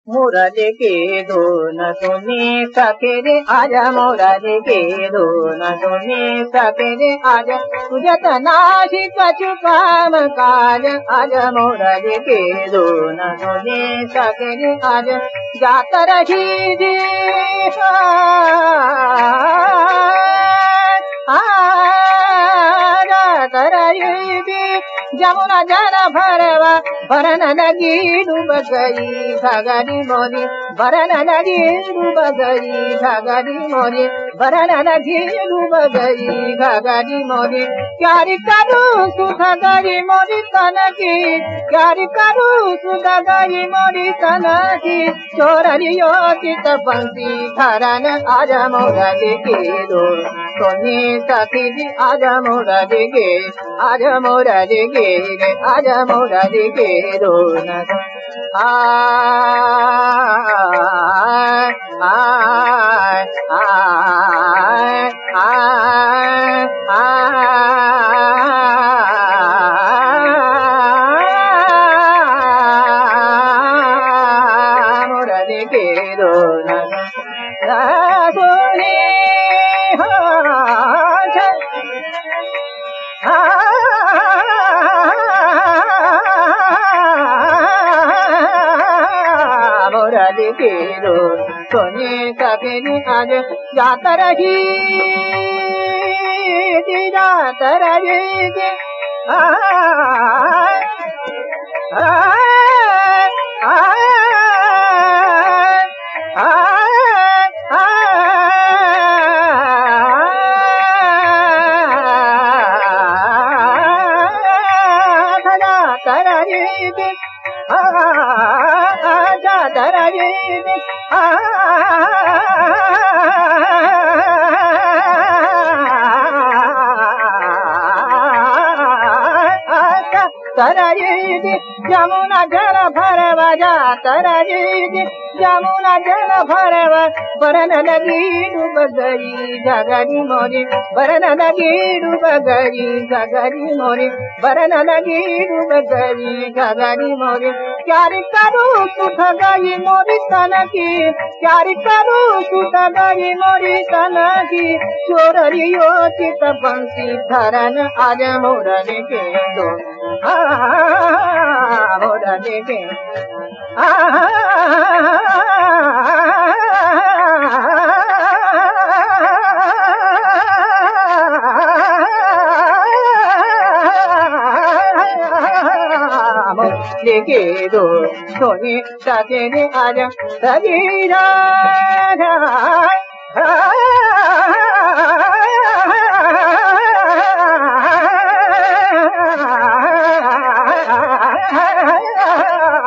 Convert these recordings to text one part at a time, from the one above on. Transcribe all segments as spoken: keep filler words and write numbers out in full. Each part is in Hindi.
मुरारी के धुन सुनी सके रे आजा मुरारी के धुन सुनी सके रे आजा तुझे तनाशी कछु काम काज आजा मुरारी के धुन सुनी सके रे आजा जात रही जी जात रही जी जमुना जन भरवा भरन लगी डूब गई घगरी मोरी भरन लगी डूब गई घगरी मोरी भरन लगी डूब गई घगरी मोरी क्यारी करू सुध गरी मोरी तन की क्यारी करू सुध गरी मोरी तन की चोरियो चित पंक्ति धरन आज मोरा के दो सोनी सखी जी आज मोरा के आज मोरा के आज मोरा के दो न आ आ आ आ आ मोरा के दो न सोनी मुरारी के दो सोनी सके आज जात रही जात रही आ जमुना जल भरवा जा तरजी जमुना जल भरवा बरन लगी डूब गई घगरी मोरी बरन लगी डूब गई घगरी मोरी बरन लगी डूब गई घगरी मोरी क्यारी करू सुध गई मोरी तन की क्यारी करू सुध गई मोरी तन की चोरियो चित पंक्ति धरन आज मोरन के दो मोरा के लेके दो सोनी सके आज सगी राधा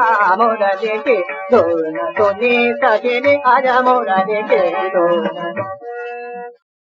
मोरा के दो सोनी सके आजा मोरा के दो